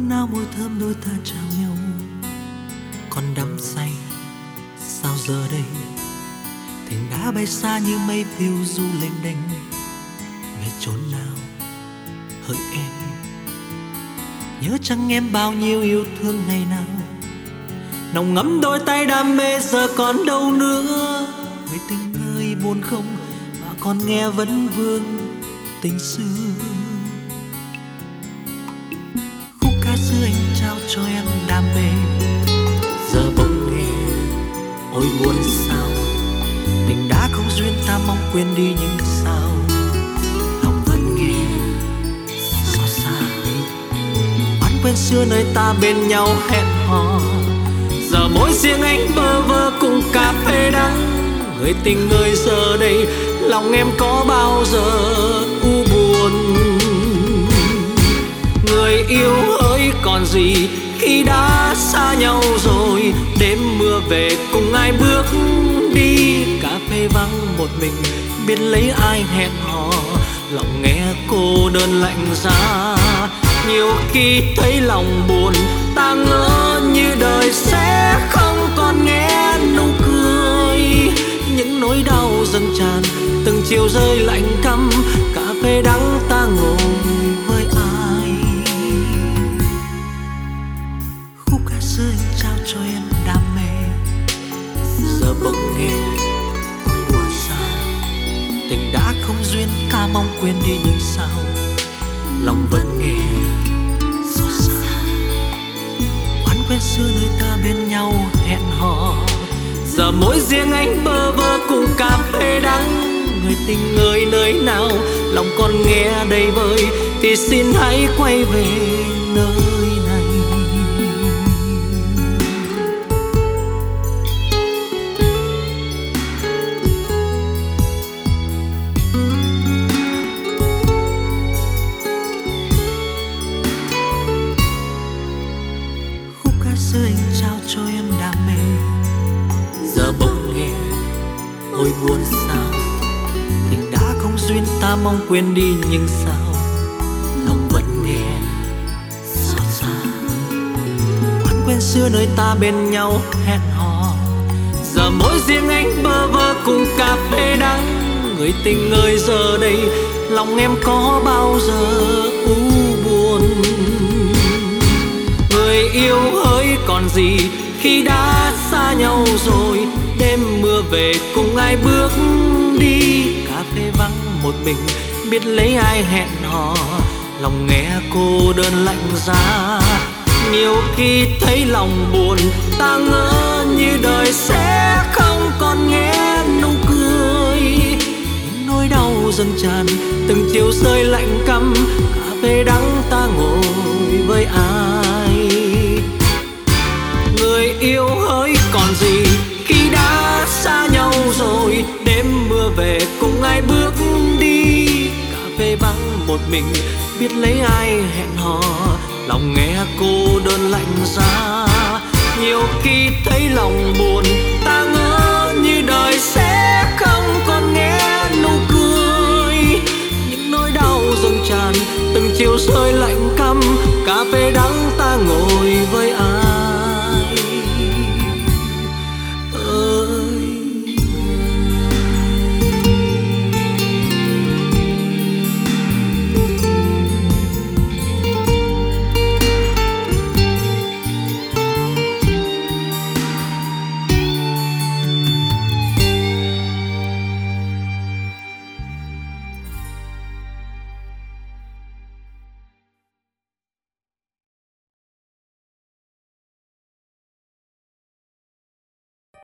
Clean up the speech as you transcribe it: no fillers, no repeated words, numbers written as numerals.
nào môi thơm đôi ta chào nhau, còn đắm say sao giờ đây. Tình đã bay xa như mây phiêu du lênh đênh, về chốn nào hỡi em. Nhớ chăng em bao nhiêu yêu thương ngày nào, nồng ngấm đôi tay đam mê giờ còn đâu nữa. Người tình ơi buồn không mà còn nghe vẫn vương tình xưa. Khúc ca xưa anh trao cho em đam mê, giờ bỗng nghe ôi buồn sao. Tình đã không duyên ta mong quên đi nhưng sao lòng vẫn nghe xót xa. Oán quên xưa nơi ta bên nhau hẹn hò, giờ mỗi riêng anh bơ vơ cùng cà phê đắng. Người tình ơi giờ đây lòng em có bao giờ u buồn. Người yêu hỡi còn gì khi đã xa nhau rồi. Đêm mưa về cùng ai bước đi, cà phê vắng một mình biết lấy ai hẹn hò. Lòng nghe cô đơn lạnh giá, nhiều khi thấy lòng buồn. Ta ngỡ như đời sẽ không còn nghe nụ cười, những nỗi đau dâng tràn từng chiều rơi lạnh căm. Cà phê đắng ta ngồi với ai. Khúc ca xưa anh trao cho em đam mê, giờ bỗng nghe ôi buồn sao. Tình đã không duyên ta mong quên đi nhưng sao lòng vẫn nghe xót xa. Oán quen xưa nơi ta bên nhau hẹn hò, giờ mỗi riêng anh bơ vơ cùng cà phê đắng. Người tình ơi nơi nào lòng còn nghe đầy vơi thì xin hãy quay về nơi này. Khúc ca xưa anh trao cho em đam mê, giờ bỗng nghe ôi buồn sao. Tình đã không duyên ta mong quên đi nhưng sao lòng vẫn nghe xót xa. Oán quen xưa nơi ta bên nhau hẹn hò, giờ mỗi riêng anh bơ vơ cùng cà phê đắng. Người tình ơi giờ đây lòng em có bao giờ u buồn. Người yêu hỡi còn gì khi đã xa nhau rồi. Đêm mưa về cùng ai bước đi, cà phê vắng một mình biết lấy ai hẹn hò. Lòng nghe cô đơn lạnh giá, nhiều khi thấy lòng buồn. Ta ngỡ như đời sẽ không còn nghe nụ cười, những nỗi đau dâng tràn từng chiều rơi lạnh căm. Cà phê đắng ta ngồi với ai. Người yêu hỡi còn gì khi đã xa nhau rồi. Đêm mưa về cùng ai bước đi, cà phê vắng một mình biết lấy ai hẹn hò. Lòng nghe cô đơn lạnh giá, nhiều khi thấy lòng buồn. Ta ngỡ như đời sẽ không còn nghe nụ cười, những nỗi đau dâng tràn từng chiều rơi lạnh